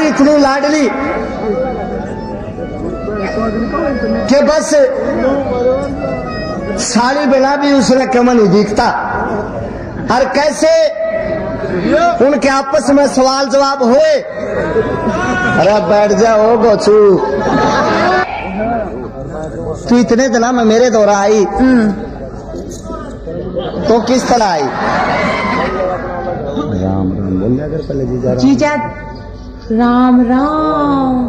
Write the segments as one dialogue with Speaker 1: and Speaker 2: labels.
Speaker 1: साली इतनी लाडली कि बस साली बिना भी उसने कम नहीं दिखता। और कैसे उनके आपस में सवाल जवाब हुए। अरे बैठ जाओ गोचू, तू इतने दिना में मेरे दौरा आई तो किस तरह आई? राम राम बोल अगर पहले जीजा
Speaker 2: राम राम।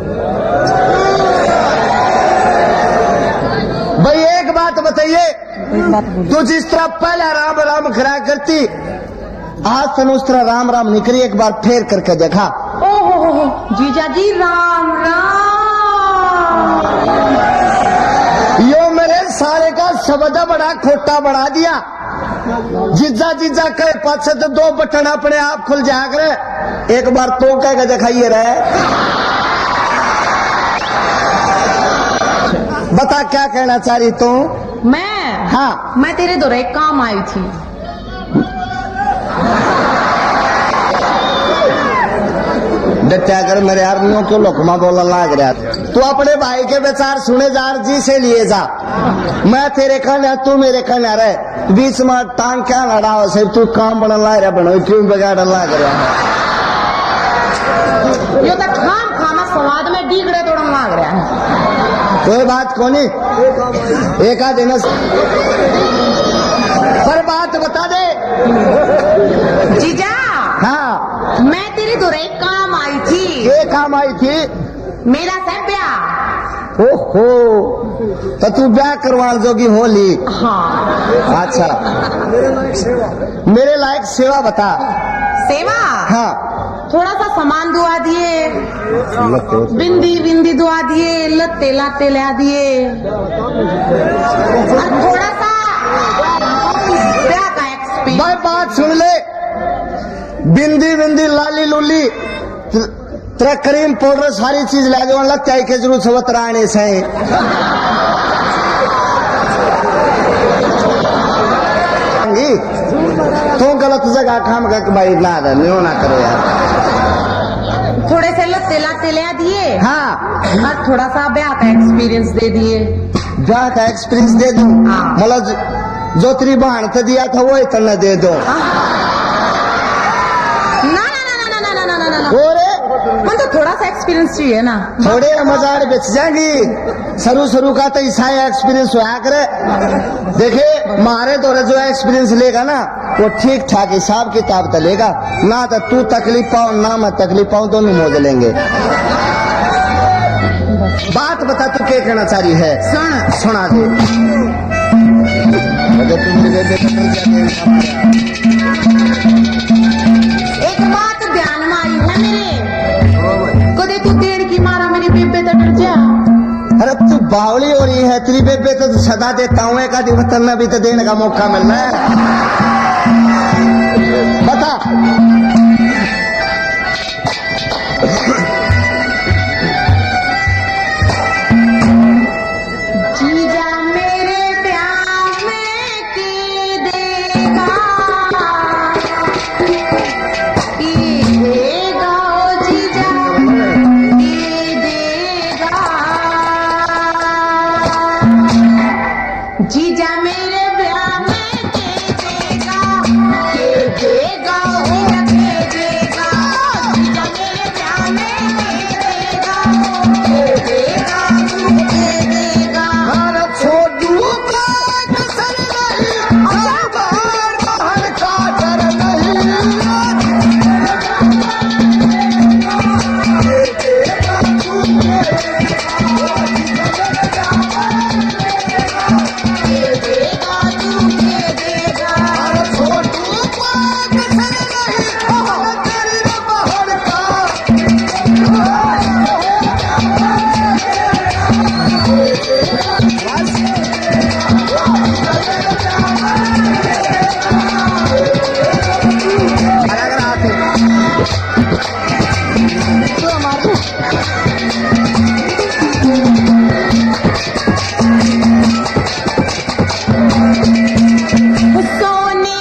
Speaker 1: भाई एक बात बताइए, तू जिस तरह पहले राम राम खड़ा करती, आज तन उस तरह राम राम निकली, एक बार फेर करके देखा।
Speaker 2: ओहो जीजा जी राम राम।
Speaker 1: यो मेरे सारे का शब्द बड़ा खोटा बढ़ा दिया। जीजा जीजा कहे पाछे तो दो बटन अपने आप खुल जाया करे, एक बार तो कह के दिखाइए रहे। बता क्या कहना चाह रही तू?
Speaker 2: मैं?
Speaker 1: हाँ,
Speaker 2: मैं तेरे दौरे काम आई थी।
Speaker 1: डट्या कर मेरे आदमियों को लोकमा बोलने लग रहा। तू अपने भाई के विचार सुने जा, जी से लिए जा। मैं तेरे कहने तू मेरे कहने रहे, बीच में टांग क्या लड़ा हो, सिर्फ तू काम बनने लग रहा बनो, क्यों बिगाड़ने लग रहा है?
Speaker 2: यो तो खाना स्वाद में डीगड़े तोड़ने लग रहा है।
Speaker 1: कोई बात कोनी, एक आध दिन पर बात बता दे।
Speaker 2: जीजा
Speaker 1: हाँ,
Speaker 2: मैं तेरे दौरे काम आई थी।
Speaker 1: ये काम आई थी?
Speaker 2: मेरा से ब्याह।
Speaker 1: ओहो, तो तू ब्याह करवाने जोगी होली?
Speaker 2: हाँ।
Speaker 1: अच्छा, मेरे लायक सेवा बता।
Speaker 2: सेवा?
Speaker 1: हाँ,
Speaker 2: थोड़ा सा सामान दुआ दिए, बिंदी दुआ दिए, लत्ते लाते ला दिए, और थोड़ा सा ब्याह का एक्सपीरियंस।
Speaker 1: भाई बात सुन ले, बिंदी लाली लूली तेरा क्रीम पाउडर सारी चीज ला दो, लगता है कि जरूर सब तराने से तू गलत जगह काम कर भाई, ना करो यार।
Speaker 2: थोड़े से लत्ते लाते ले दिए।
Speaker 1: हाँ,
Speaker 2: और थोड़ा सा ब्याह का एक्सपीरियंस दे दिए।
Speaker 1: ब्याह का एक्सपीरियंस दे दूं? मतलब जो तेरी बहन तो दिया था वो इतना दे दो।
Speaker 2: तो थोड़ा सा एक्सपीरियंस चाहिए ना।
Speaker 1: थोड़े मजार बेच जाएंगी, शुरू का तो ईसा एक्सपीरियंस हुआ करे। देखे मारे दौरे जो एक्सपीरियंस लेगा ना, वो ठीक ठाक हिसाब किताब तो लेगा ना, तो तू तकलीफ पाओ ना मैं तकलीफ पाऊं, दोनों मौज लेंगे। बात बता तू क्या कहना चाह रही है? सुना दे।
Speaker 2: एक बात ध्यान में आई है मेरे, कदे तू देर की मारा मेरी बेबे तो डर जा।
Speaker 1: अरे तू बावली हो रही है, तेरी बेबे तो सदा देता हूँ, एक आधी वतन में भी तो देने का मौका मिलना है। बता।
Speaker 2: जीजा मेरे प्यार में की देगा, की देगा ओ जीजा की देगा। जीजा मेरे प्यार में की देगा, की देगा ओ की देगा। जीजा मेरे प्यार में की देगा, की देगा की देगा।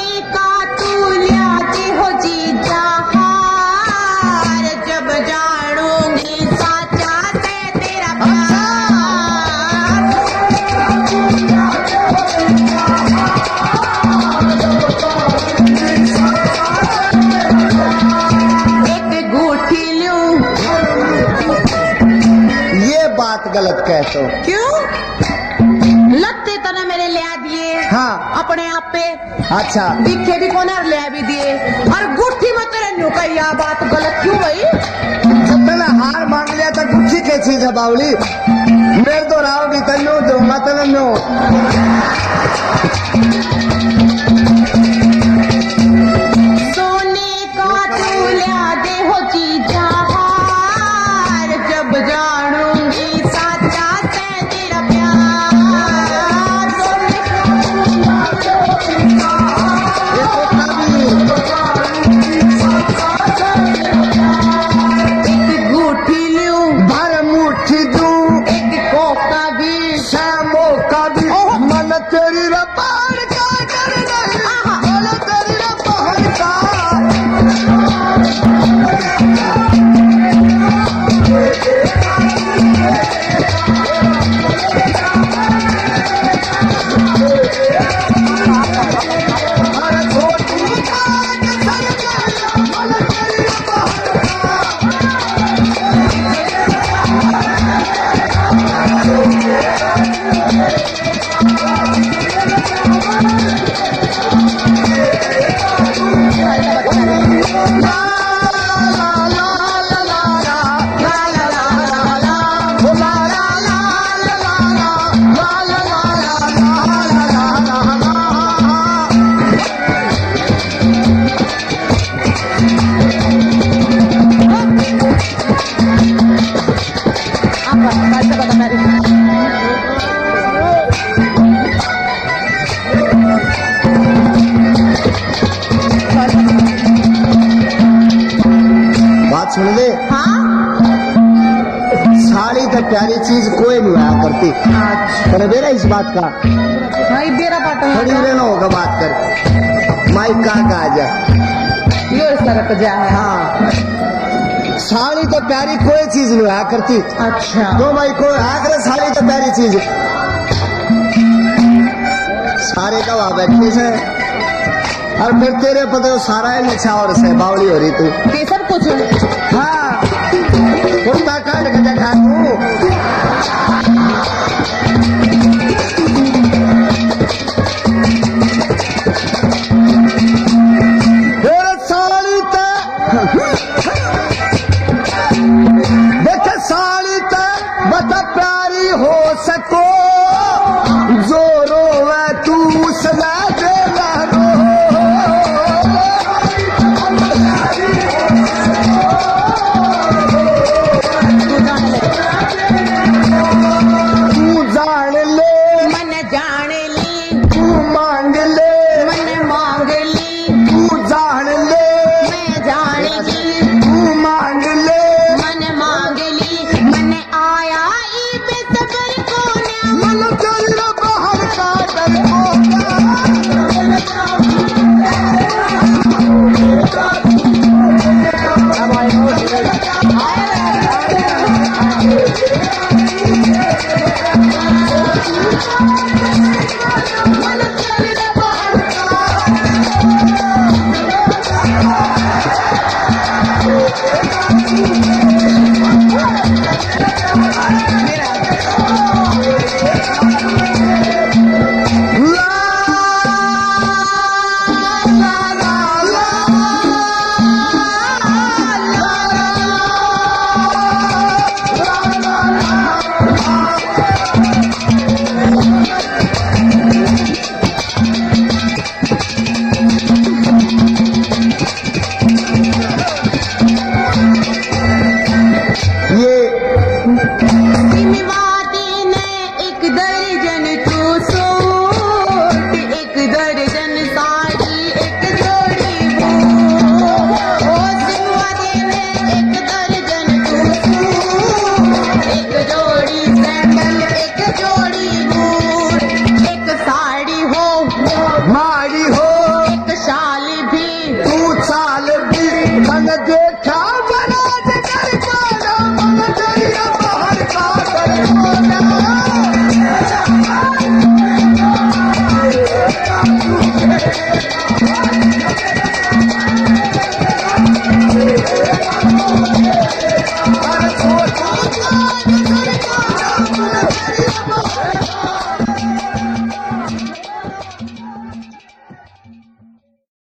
Speaker 2: जब जा
Speaker 1: गलत कह तो।
Speaker 2: क्यों? लगते तने मेरे लिया दिए
Speaker 1: हाँ
Speaker 2: अपने आप पे।
Speaker 1: अच्छा
Speaker 2: दिखे भी कौन और लिया भी दिए और गुट्ठी में तेरे न्यू का यह बात गलत क्यों भाई?
Speaker 1: जब मैंने हार मांग लिया तो गुच्छी क्या चीज है बावली? मेरे तो राव भी तन्नो दो मतलब नो।
Speaker 2: सोने का तू लिया दे हो चीजा हार जब जानूंगी साचा से तेरा प्यार। सोने
Speaker 1: ये तो कभी
Speaker 2: एक गुट्ठी लूं
Speaker 1: भर मुट्ठी दूं
Speaker 2: एक कोका भी
Speaker 1: शामो का भी मन तेरी रपान का डर नहीं मन तेरी रपान का। अरे छोटी काट सर में मन तेरी रपान का। बात सुन ले,
Speaker 2: हाँ
Speaker 1: साड़ी तो प्यारी चीज कोई नहीं आया करती। पर बेरा इस बात का
Speaker 2: भाई बेरा पाटन
Speaker 1: थोड़ी रहना होगा बात कर माइक का आ जा।
Speaker 2: यो सरक जा है।
Speaker 1: हाँ साड़ी तो प्यारी कोई चीज नहीं आया करती।
Speaker 2: अच्छा
Speaker 1: तो भाई कोई आकर साड़ी तो प्यारी चीज सारे का वहां बैठे से और फिर तेरे पता सारा है नशा और से बावली हो रही तू।
Speaker 2: ये सब कुछ
Speaker 1: हाँ कुत्ता काट के देखा तू साड़ी देख साड़ी बता प्यारी हो सको जो रोवे तू सदा दे रो। तू जान ले
Speaker 2: मन जान ली
Speaker 1: तू मांग ले
Speaker 2: मन मांग ली
Speaker 1: तू जान ले
Speaker 2: मैं जान ली
Speaker 1: तू मांग ले
Speaker 2: मन मांग ली मन आया ई बेसबर को
Speaker 1: मन तेरी बाहर का डर